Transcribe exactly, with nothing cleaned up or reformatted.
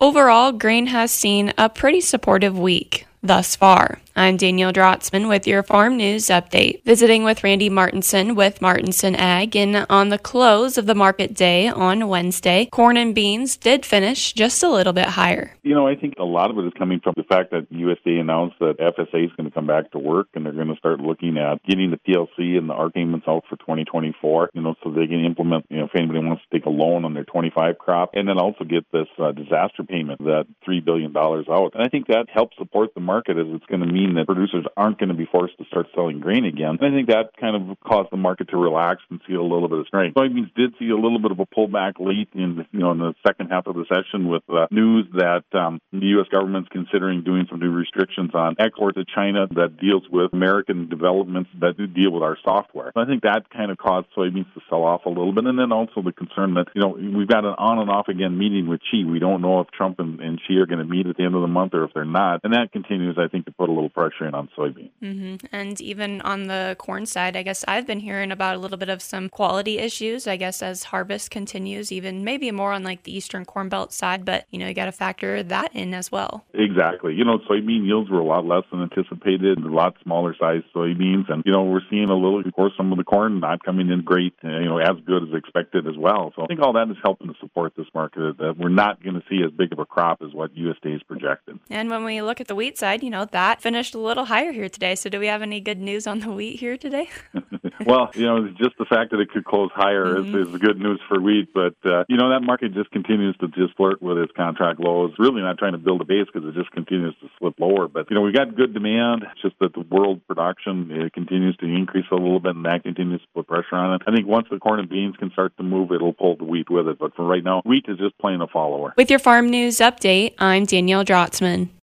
Overall, grain has seen a pretty supportive week thus far. I'm Danielle Drotzman with your Farm News Update, visiting with Randy Martinson with Martinson Ag. And on the close of the market day on Wednesday, corn and beans did finish just a little bit higher. You know, I think a lot of it is coming from the fact that U S D A announced that F S A is going to come back to work, and they're going to start looking at getting the P L C and the A R payments out for twenty twenty-four, you know, so they can implement, you know, if anybody wants to take a loan on their twenty-five crop, and then also get this uh, disaster payment, that three billion dollars out. And I think that helps support the market, as it's going to mean that producers aren't going to be forced to start selling grain again. And I think that kind of caused the market to relax and see a little bit of strength. Soybeans did see a little bit of a pullback late in, you know, in the second half of the session with uh, news that um, the U S government's considering doing some new restrictions on export to China that deals with American developments that do deal with our software. So I think that kind of caused soybeans to sell off a little bit. And then also the concern that, you know, we've got an on and off again meeting with Xi. We don't know if Trump and, and Xi are going to meet at the end of the month or if they're not. And that continues, I think, to put a little pressure in on soybeans. Mm-hmm. And even on the corn side, I guess I've been hearing about a little bit of some quality issues, I guess, as harvest continues, even maybe more on like the Eastern Corn Belt side, but, you know, you got to factor that in as well. Exactly. You know, soybean yields were a lot less than anticipated, a lot smaller sized soybeans. And, you know, we're seeing a little, of course, some of the corn not coming in great, you know, as good as expected as well. So I think all that is helping to support this market, that we're not going to see as big of a crop as what U S D A is projected. And when we look at the wheat side, you know, that finished a little higher here today. So do we have any good news on the wheat here today? Well, you know, just the fact that it could close higher mm-hmm. is, is good news for wheat. But, uh, you know, that market just continues to just flirt with its contract lows, really not trying to build a base because it just continues to slip lower. But, you know, we've got good demand. It's just that the world production it continues to increase a little bit, and that continues to put pressure on it. I think once the corn and beans can start to move, it'll pull the wheat with it. But for right now, wheat is just playing a follower. With your Farm News Update, I'm Danielle Drotzman.